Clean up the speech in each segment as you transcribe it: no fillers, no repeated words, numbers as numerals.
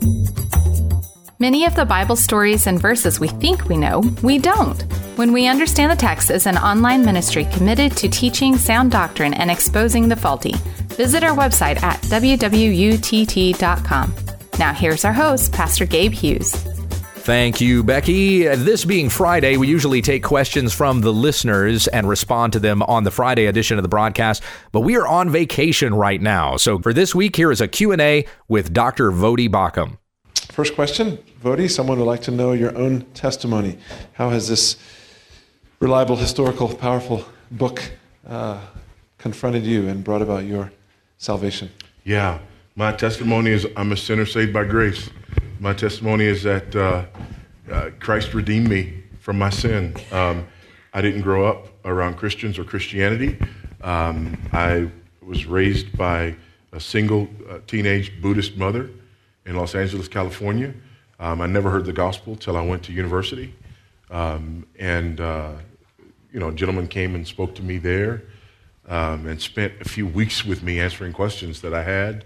Many of the Bible stories and verses we think we know, we don't. When We Understand the Text is an online ministry committed to teaching sound doctrine and exposing the faulty. Visit our website at www.utt.com. Now here's our host, Pastor Gabe Hughes. Thank you, Becky. This being Friday, we usually take questions from the listeners and respond to them on the Friday edition of the broadcast, but we are on vacation right now. So for this week, here is a Q&A with Dr. Voddie Baucham. First question, Voddie, someone would like to know your own testimony. How has this reliable, historical, powerful book confronted you and brought about your salvation? Yeah, my testimony is I'm a sinner saved by grace. My testimony is that Christ redeemed me from my sin. I didn't grow up around Christians or Christianity. I was raised by a single teenage Buddhist mother in Los Angeles, California. I never heard the gospel till I went to university. A gentleman came and spoke to me there and spent a few weeks with me answering questions that I had.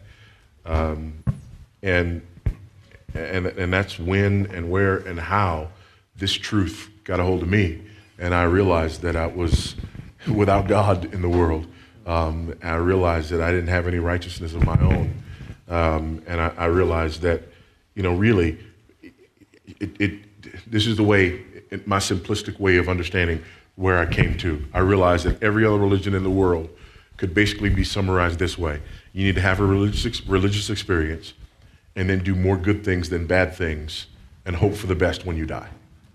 And that's when and where and how this truth got a hold of me. And I realized that I was without God in the world. I realized that I didn't have any righteousness of my own. And I realized that, really, this is the way, my simplistic way of understanding where I came to. I realized that every other religion in the world could basically be summarized this way. You need to have a religious experience and then do more good things than bad things and hope for the best when you die.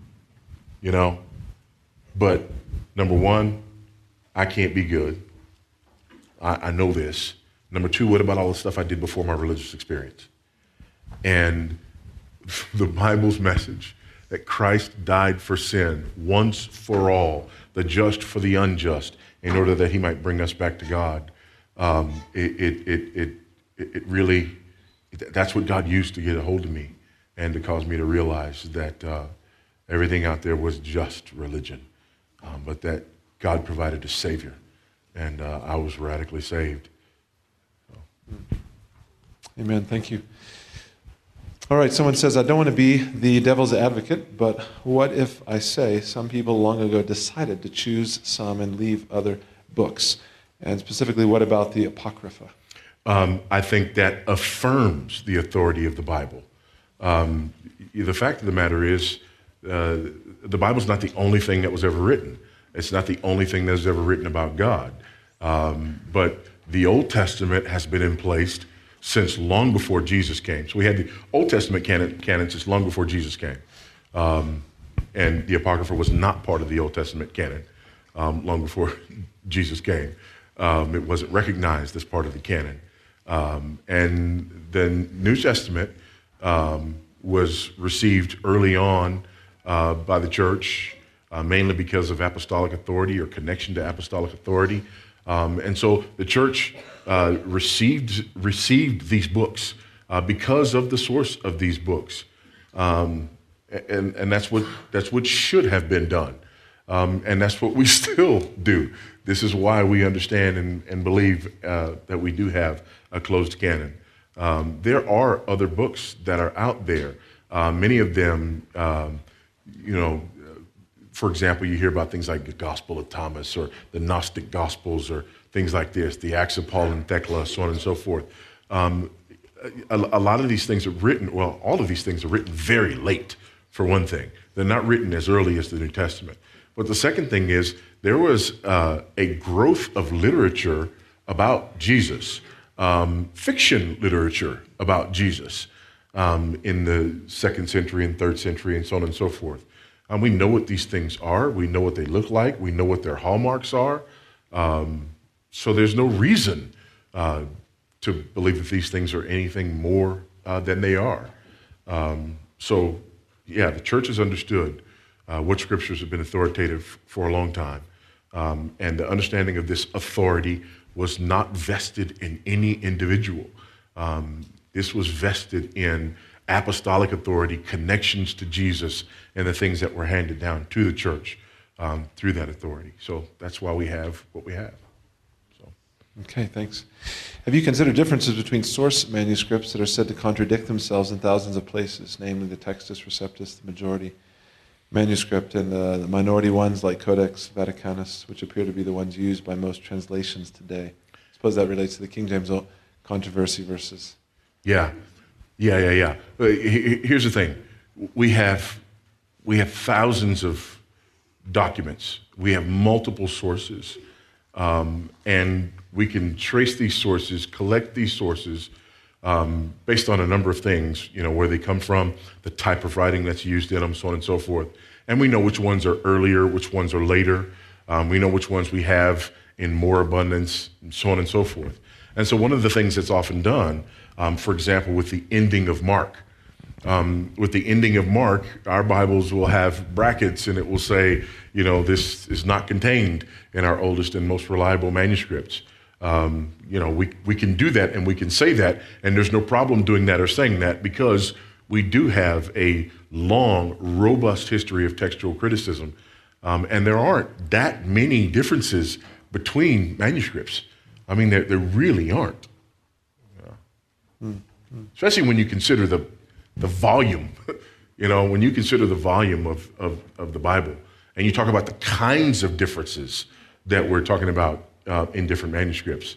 But number one, I can't be good. I know this. Number two, what about all the stuff I did before my religious experience? And the Bible's message that Christ died for sin once for all, the just for the unjust, in order that he might bring us back to God. It really, that's what God used to get a hold of me and to cause me to realize that everything out there was just religion, but that God provided a Savior, and I was radically saved. Amen. Thank you. All right. Someone says, I don't want to be the devil's advocate, but what if I say some people long ago decided to choose some and leave other books? And specifically, what about the Apocrypha? I think that affirms the authority of the Bible. The fact of the matter is, the Bible's not the only thing that was ever written. It's not the only thing that was ever written about God. But the Old Testament has been in place since long before Jesus came. So we had the Old Testament canon since long before Jesus came. And the Apocrypha was not part of the Old Testament canon long before Jesus came. It wasn't recognized as part of the canon. And the New Testament was received early on by the church, mainly because of apostolic authority or connection to apostolic authority. And so the church received these books because of the source of these books, and that's what should have been done, and that's what we still do. This is why we understand and believe that we do have a closed canon. There are other books that are out there. Many of them, for example, you hear about things like the Gospel of Thomas or the Gnostic Gospels or things like this, the Acts of Paul and Thecla, so on and so forth. A lot of these things are written, well, all of these things are written very late, for one thing. They're not written as early as the New Testament. But the second thing is there was a growth of literature about Jesus, fiction literature about Jesus in the 2nd century and 3rd century and so on and so forth. We know what these things are. We know what they look like. We know what their hallmarks are. So there's no reason to believe that these things are anything more than they are. So, the church has understood what scriptures have been authoritative for a long time. And the understanding of this authority was not vested in any individual. This was vested in apostolic authority, connections to Jesus, and the things that were handed down to the church through that authority. So that's why we have what we have. So. Okay, thanks. Have you considered differences between source manuscripts that are said to contradict themselves in thousands of places, namely the Textus Receptus, the majority manuscript, and the minority ones like Codex Vaticanus, which appear to be the ones used by most translations today? I suppose that relates to the King James controversy versus... Yeah. Here's the thing. We have thousands of documents. We have multiple sources. And we can trace these sources, collect these sources based on a number of things, where they come from, the type of writing that's used in them, so on and so forth. And we know which ones are earlier, which ones are later. We know which ones we have in more abundance, and so on and so forth. And so one of the things that's often done, for example, with the ending of Mark, our Bibles will have brackets and it will say, this is not contained in our oldest and most reliable manuscripts. We can do that and we can say that, and there's no problem doing that or saying that because we do have a long, robust history of textual criticism. And there aren't that many differences between manuscripts. I mean, there really aren't. Especially when you consider the volume, when you consider the volume of the Bible, and you talk about the kinds of differences that we're talking about in different manuscripts.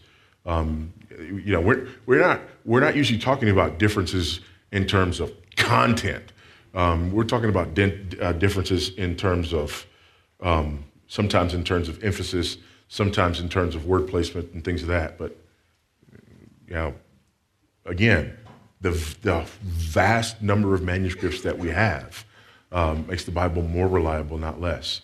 We're not usually talking about differences in terms of content. We're talking about differences in terms of sometimes in terms of emphasis, sometimes in terms of word placement and things of that. But again, the vast number of manuscripts that we have makes the Bible more reliable, not less.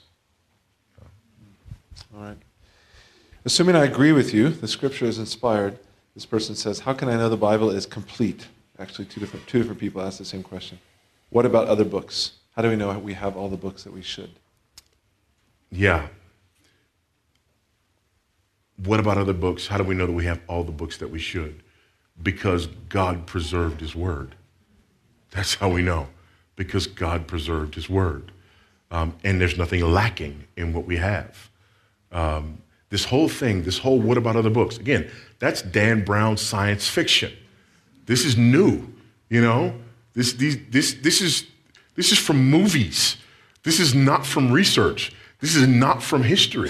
All right. Assuming I agree with you, the Scripture is inspired, this person says, how can I know the Bible is complete? Actually, two different people asked the same question. What about other books? How do we know we have all the books that we should? Yeah. What about other books? How do we know that we have all the books that we should? Because God preserved His Word. That's how we know. Because God preserved His Word. And there's nothing lacking in what we have. This whole what about other books? Again, that's Dan Brown science fiction. This is new, This is from movies. This is not from research. This is not from history.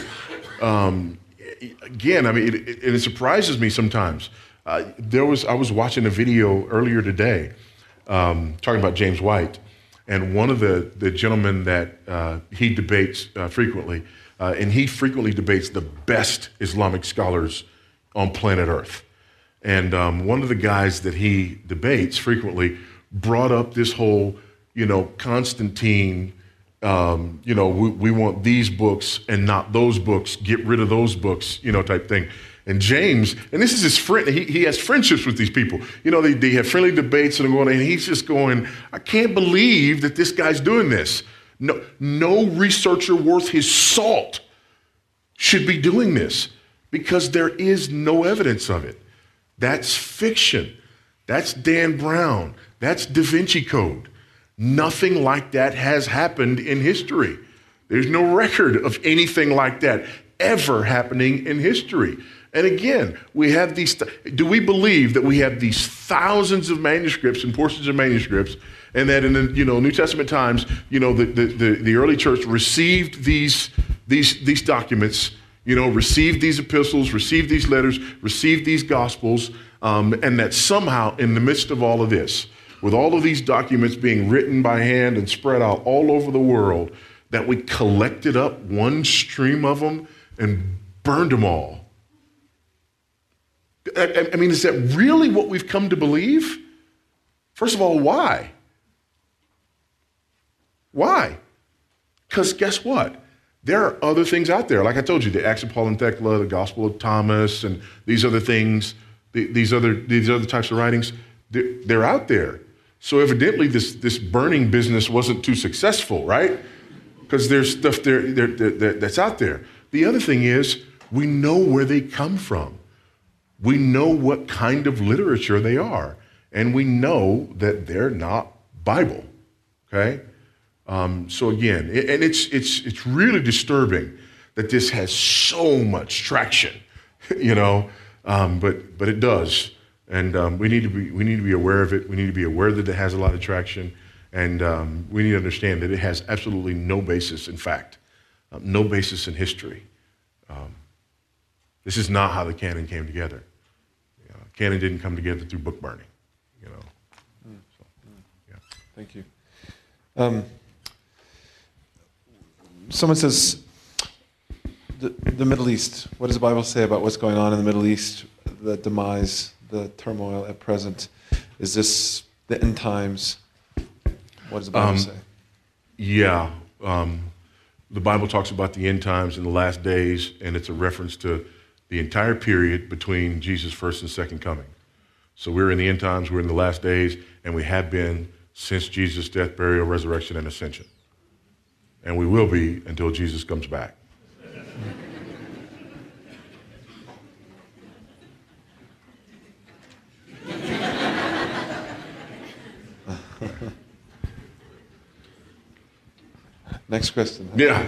Again, it surprises me sometimes. I was watching a video earlier today talking about James White, and one of the gentlemen that he debates frequently, and he frequently debates the best Islamic scholars on planet Earth. And one of the guys that he debates frequently brought up this whole, Constantine, we want these books and not those books, get rid of those books, type thing. And James, and this is his friend, he has friendships with these people. They have friendly debates and going, and he's just going, I can't believe that this guy's doing this. No researcher worth his salt should be doing this because there is no evidence of it. That's fiction. That's Dan Brown. That's Da Vinci Code. Nothing like that has happened in history. There's no record of anything like that ever happening in history. And again, we have these, do we believe that we have these thousands of manuscripts and portions of manuscripts, and that in the New Testament times, the early church received these documents, received these epistles, received these letters, received these gospels, and that somehow in the midst of all of this, with all of these documents being written by hand and spread out all over the world, that we collected up one stream of them and burned them all. Is that really what we've come to believe? First of all, why? Why? Because guess what? There are other things out there. Like I told you, the Acts of Paul and Thecla, the Gospel of Thomas, and these other things, these other types of writings, they're out there. So evidently this burning business wasn't too successful, right? Because there's stuff there that's out there. The other thing is we know where they come from. We know what kind of literature they are. And we know that they're not Bible, okay? So again, and it's really disturbing that this has so much traction, but it does. And we need to be aware of it. We need to be aware that it has a lot of traction, and we need to understand that it has absolutely no basis in fact, no basis in history. This is not how the canon came together. Canon didn't come together through book burning. So, yeah. Thank you. Someone says, the Middle East. What does the Bible say about what's going on in the Middle East? The demise, the turmoil at present. Is this the end times? What does the Bible say? Yeah. The Bible talks about the end times and the last days, and it's a reference to the entire period between Jesus' first and second coming. So we're in the end times, we're in the last days, and we have been since Jesus' death, burial, resurrection, and ascension. And we will be until Jesus comes back. Next question. Yeah.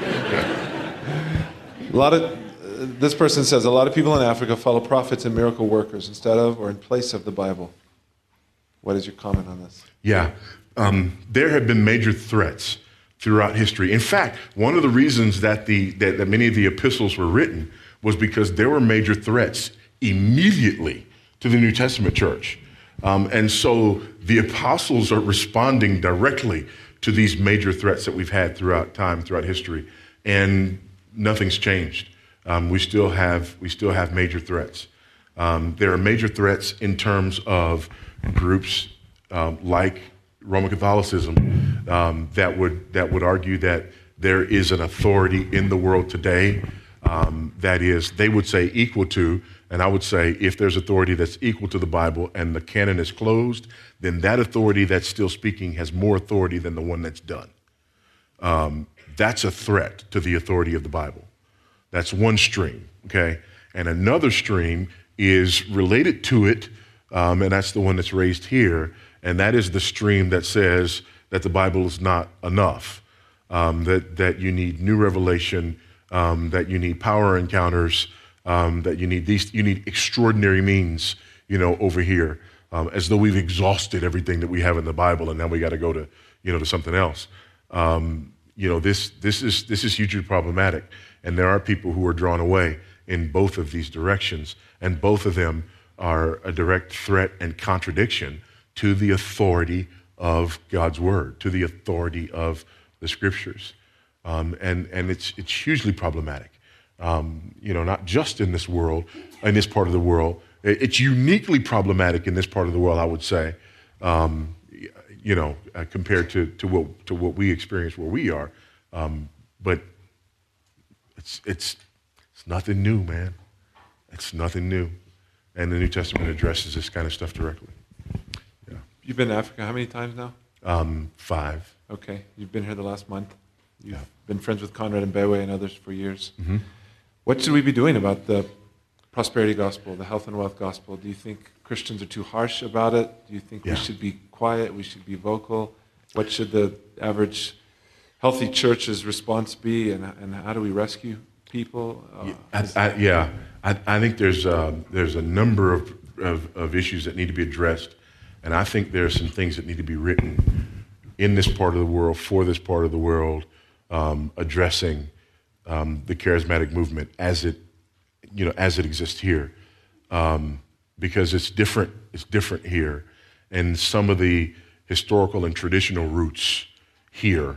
This person says, a lot of people in Africa follow prophets and miracle workers instead of or in place of the Bible. What is your comment on this? Yeah. There have been major threats throughout history. In fact, one of the reasons that many of the epistles were written was because there were major threats immediately to the New Testament church. And so the apostles are responding directly to these major threats that we've had throughout time, throughout history, and nothing's changed. We still have major threats. There are major threats in terms of groups like Roman Catholicism that would argue that there is an authority in the world today that is, they would say, equal to, and I would say if there's authority that's equal to the Bible and the canon is closed, then that authority that's still speaking has more authority than the one that's done. That's a threat to the authority of the Bible. That's one stream, okay? And another stream is related to it, and that's the one that's raised here, and that is the stream that says that the Bible is not enough, that you need new revelation, that you need power encounters, that you need extraordinary means, over here, as though we've exhausted everything that we have in the Bible, and now we got to go to, to something else. This is hugely problematic, and there are people who are drawn away in both of these directions, and both of them are a direct threat and contradiction to the authority of God's word, to the authority of the scriptures, and it's hugely problematic. Not just in this world, in this part of the world. It's uniquely problematic in this part of the world, I would say, compared to what we experience where we are. But it's nothing new, man. It's nothing new. And the New Testament addresses this kind of stuff directly. Yeah. You've been to Africa how many times now? 5. Okay. You've been here the last month. You've been friends with Conrad and Mbewe and others for years. Mm-hmm. What should we be doing about the prosperity gospel, the health and wealth gospel? Do you think Christians are too harsh about it? Do you think we should be quiet, we should be vocal? What should the average healthy church's response be, and how do we rescue people? I think there's a number of issues that need to be addressed, and I think there are some things that need to be written in this part of the world, for this part of the world, addressing the charismatic movement as it exists here, because it's different here, and some of the historical and traditional roots here,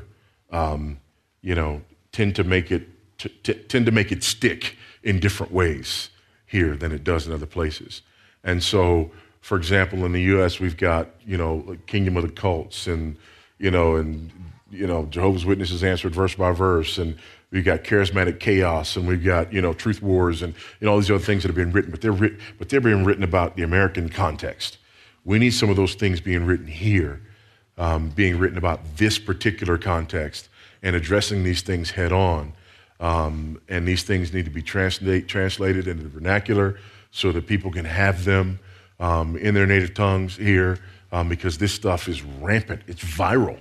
tend to make it stick in different ways here than it does in other places. And so, for example, in the U.S., we've got Kingdom of the Cults, and Jehovah's Witnesses answered verse by verse, and we've got charismatic chaos, and we've got truth wars, and all these other things that have been written, but they're being written about the American context. We need some of those things being written here, being written about this particular context, and addressing these things head on. And these things need to be translated into the vernacular so that people can have them in their native tongues here, because this stuff is rampant. It's viral,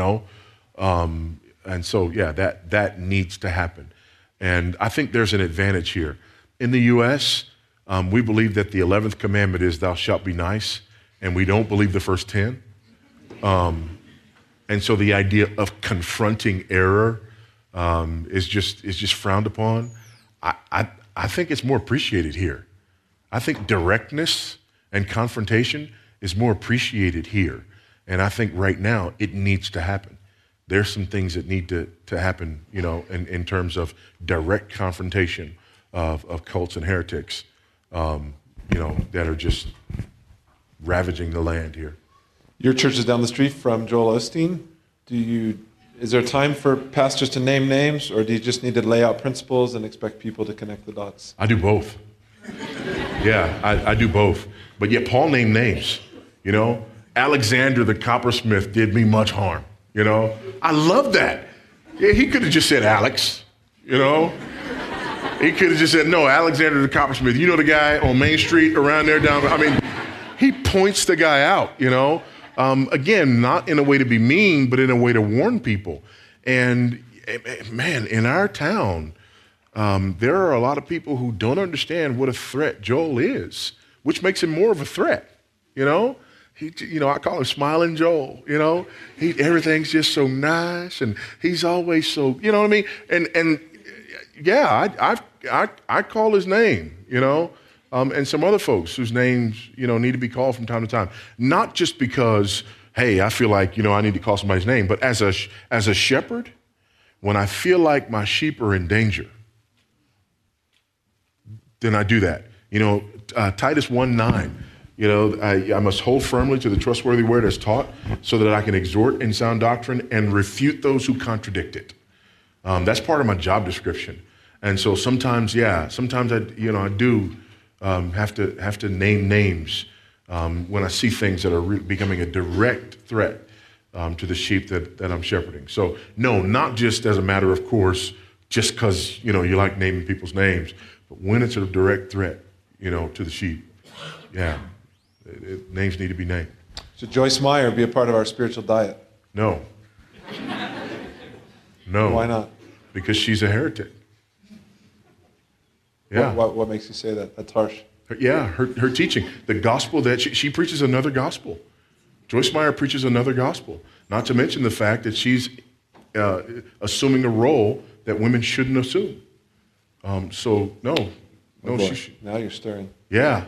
and so, that needs to happen. And I think there's an advantage here. In the U.S., We believe that the 11th commandment is thou shalt be nice, and we don't believe the first 10. And so the idea of confronting error is just frowned upon. I think it's more appreciated here. I think directness and confrontation is more appreciated here. And I think right now it needs to happen. There's some things that need to happen, in terms of direct confrontation of cults and heretics, that are just ravaging the land here. Your church is down the street from Joel Osteen. Is there time for pastors to name names, or do you just need to lay out principles and expect people to connect the dots? I do both. Yeah, I do both. But yet Paul named names, Alexander the coppersmith did me much harm, I love that. Yeah, he could have just said Alex, He could have just said, no, Alexander the coppersmith, the guy on Main Street around there he points the guy out, Again, not in a way to be mean, but in a way to warn people. And man, in our town, there are a lot of people who don't understand what a threat Joel is, which makes him more of a threat, I call him Smiling Joel, everything's just so nice, and he's always so, you know what I mean? And yeah, I call his name, and some other folks whose names, need to be called from time to time. Not just because, hey, I feel like, I need to call somebody's name, but as a shepherd, when I feel like my sheep are in danger, then I do that. Titus 1:9, I must hold firmly to the trustworthy word as taught, so that I can exhort in sound doctrine and refute those who contradict it. That's part of my job description. And so sometimes I do have to name names when I see things that are becoming a direct threat to the sheep that I'm shepherding. So no, not just as a matter of course, just because you like naming people's names, but when it's a direct threat, to the sheep, names need to be named. Should Joyce Meyer be a part of our spiritual diet? No. No. Why not? Because she's a heretic. Yeah. What makes you say that? That's harsh. Her teaching, the gospel that she preaches another gospel. Joyce Meyer preaches another gospel. Not to mention the fact that she's assuming a role that women shouldn't assume. So no, now you're stirring. Yeah.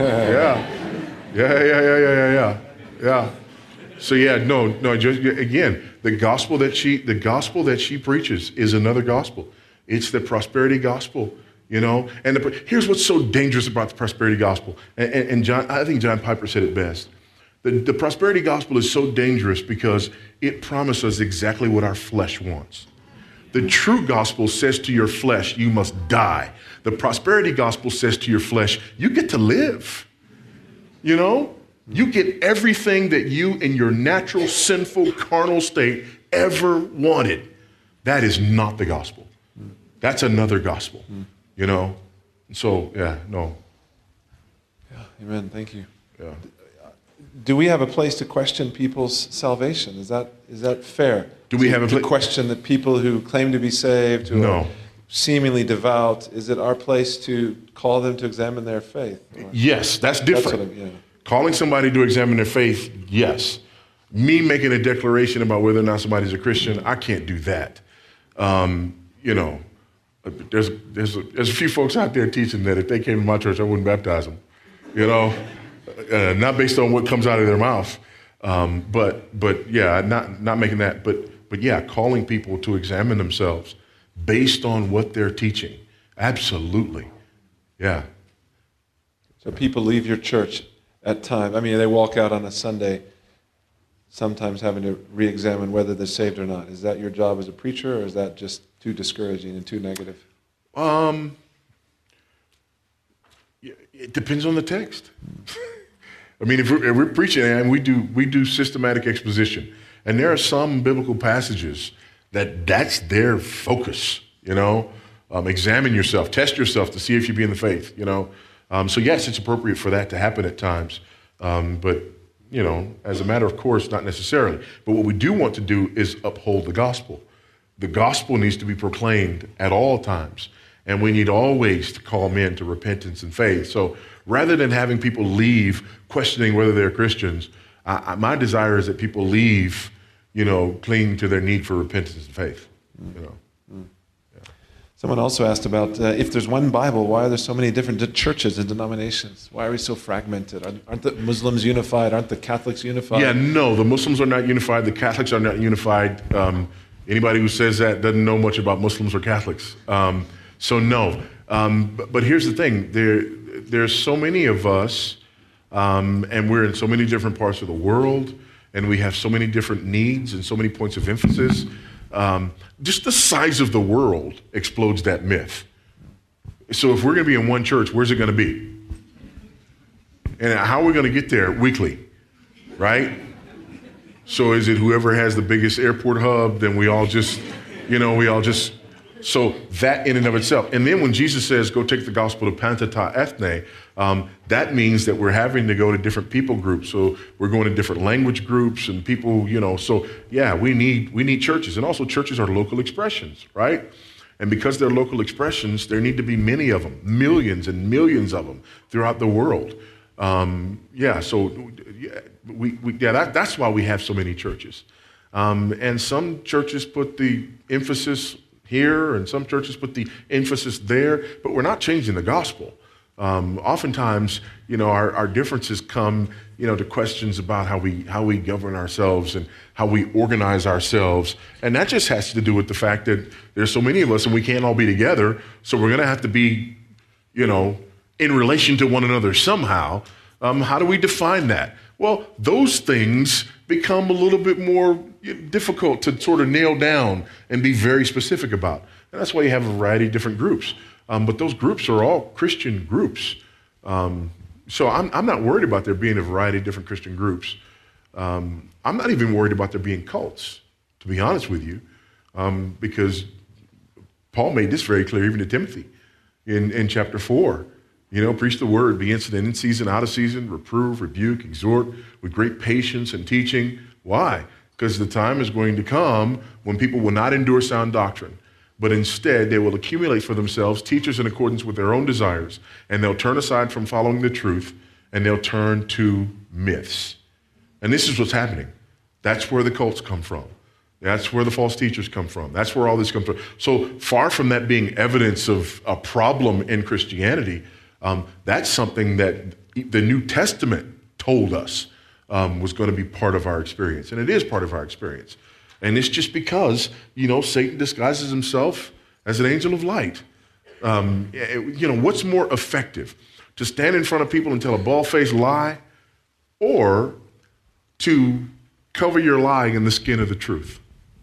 Yeah. So again, the gospel that she preaches is another gospel. It's the prosperity gospel, And here's what's so dangerous about the prosperity gospel. And I think John Piper said it best. The prosperity gospel is so dangerous because it promises exactly what our flesh wants. The true gospel says to your flesh, you must die. The prosperity gospel says to your flesh, you get to live. You get everything that you in your natural, sinful, carnal state ever wanted. That is not the gospel. That's another gospel, So, no. Yeah, amen. Thank you. Yeah. Do we have a place to question people's salvation? Is that fair? Do we have a place to question that people who claim to be saved, who are seemingly devout? Is it our place to call them to examine their faith? Yes, that's different. Calling somebody to examine their faith, yes. Me making a declaration about whether or not somebody's a Christian, I can't do that. There's a few folks out there teaching that if they came to my church, I wouldn't baptize them. Not based on what comes out of their mouth, but yeah, not making that. But yeah, calling people to examine themselves based on what they're teaching. Absolutely, yeah. So people leave your church at times. They walk out on a Sunday, sometimes having to re-examine whether they're saved or not. Is that your job as a preacher, or is that just too discouraging and too negative? It depends on the text. If we're preaching and we do systematic exposition, and there are some biblical passages that's their focus. Examine yourself, test yourself to see if you be in the faith. So yes, it's appropriate for that to happen at times, but as a matter of course, not necessarily. But what we do want to do is uphold the gospel. The gospel needs to be proclaimed at all times. And we need always to call men to repentance and faith. So rather than having people leave questioning whether they're Christians, my desire is that people leave, clinging to their need for repentance and faith. Yeah. Someone also asked about if there's one Bible, why are there so many different churches and denominations? Why are we so fragmented? Aren't the Muslims unified? Aren't the Catholics unified? Yeah, no, the Muslims are not unified. The Catholics are not unified. Anybody who says that doesn't know much about Muslims or Catholics. So no. But here's the thing. There's so many of us, and we're in so many different parts of the world, and we have so many different needs and so many points of emphasis. Just the size of the world explodes that myth. So if we're going to be in one church, where's it going to be? And how are we going to get there weekly, right? So is it whoever has the biggest airport hub, then we all just, so that in and of itself. And then when Jesus says, go take the gospel to Pantata Ethne, that means that we're having to go to different people groups. So we're going to different language groups and people, so yeah, we need churches. And also churches are local expressions, right? And because they're local expressions, there need to be many of them, millions and millions of them throughout the world. That's why we have so many churches. And some churches put the emphasis here, and some churches put the emphasis there, but we're not changing the gospel. Oftentimes, our differences come, to questions about how we govern ourselves and how we organize ourselves, and that just has to do with the fact that there's so many of us and we can't all be together, so we're going to have to be, in relation to one another somehow. How do we define that? Well, those things become a little bit more difficult to sort of nail down and be very specific about. And that's why you have a variety of different groups. But those groups are all Christian groups. So I'm not worried about there being a variety of different Christian groups. I'm not even worried about there being cults, to be honest with you, because Paul made this very clear even to Timothy in chapter 4. Preach the word, be instant in season, out of season, reprove, rebuke, exhort with great patience and teaching. Why? Because the time is going to come when people will not endure sound doctrine, but instead they will accumulate for themselves teachers in accordance with their own desires, and they'll turn aside from following the truth, and they'll turn to myths. And this is what's happening. That's where the cults come from. That's where the false teachers come from. That's where all this comes from. So far from that being evidence of a problem in Christianity, that's something that the New Testament told us was going to be part of our experience. And it is part of our experience. And it's just because, Satan disguises himself as an angel of light. What's more effective? To stand in front of people and tell a bald-faced lie, or to cover your lie in the skin of the truth?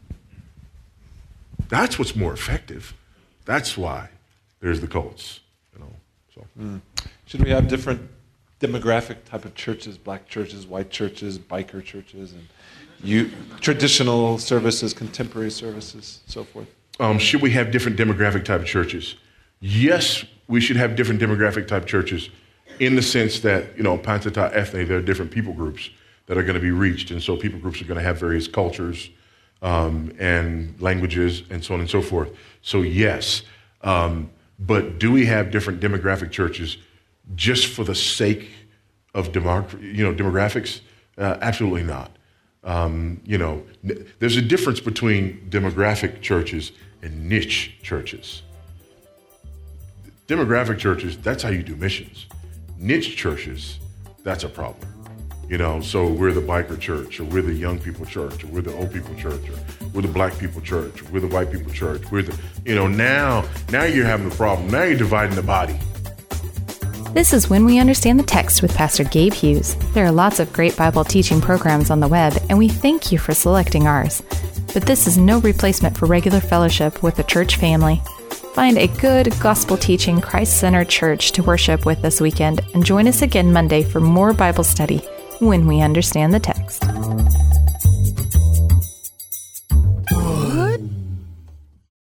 That's what's more effective. That's why there's the cults. Should we have different demographic type of churches, black churches, white churches, biker churches, and traditional services, contemporary services, so forth? Should we have different demographic type of churches? Yes, we should have different demographic type churches in the sense that, Pantata Ethne, there are different people groups that are going to be reached. And so people groups are going to have various cultures and languages and so on and so forth. So yes. But do we have different demographic churches just for the sake of demographics? Absolutely not. There's a difference between demographic churches and niche churches. Demographic churches, that's how you do missions. Niche churches, that's a problem. So we're the biker church, or we're the young people church, or we're the old people church, or we're the black people church, or we're the white people church. We're the, now you're having a problem. Now you're dividing the body. This is When We Understand the Text with Pastor Gabe Hughes. There are lots of great Bible teaching programs on the web, and we thank you for selecting ours. But this is no replacement for regular fellowship with the church family. Find a good, gospel-teaching, Christ-centered church to worship with this weekend, and join us again Monday for more Bible study when we understand the text.